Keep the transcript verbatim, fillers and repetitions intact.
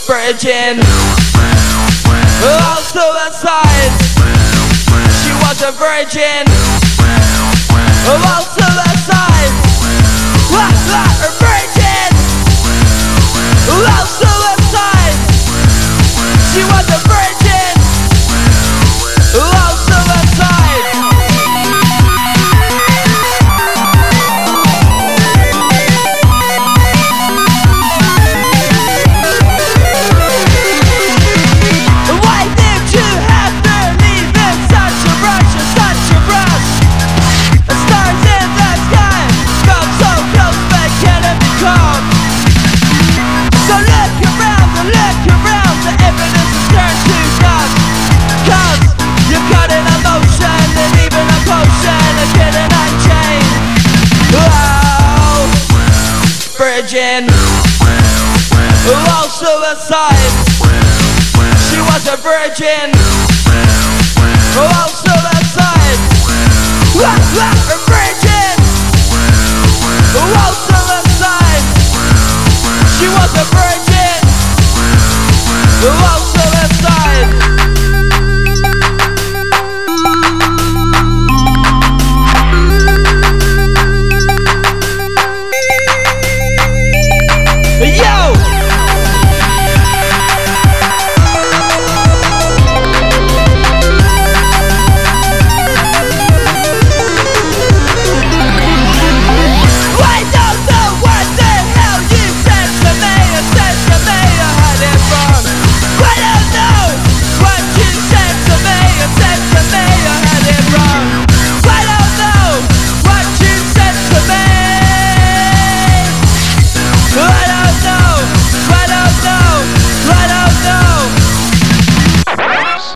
virgin. Oh, suicide. She was a virgin. Oh, suicide. Ah, ah, a virgin. Oh, suicide. She was a virgin. Oh, suicide. Why did you have to leave in such a rush, in such a rush? The stars in the sky come so close but cannot be caught. So look around and look around, the evidence is turned to dust. Cause you're caught in emotion and even a potion is getting unchained. Oh, virgin. Oh, suicide. She was a virgin. Oh, suicide. Ah, ah, a virgin. Oh,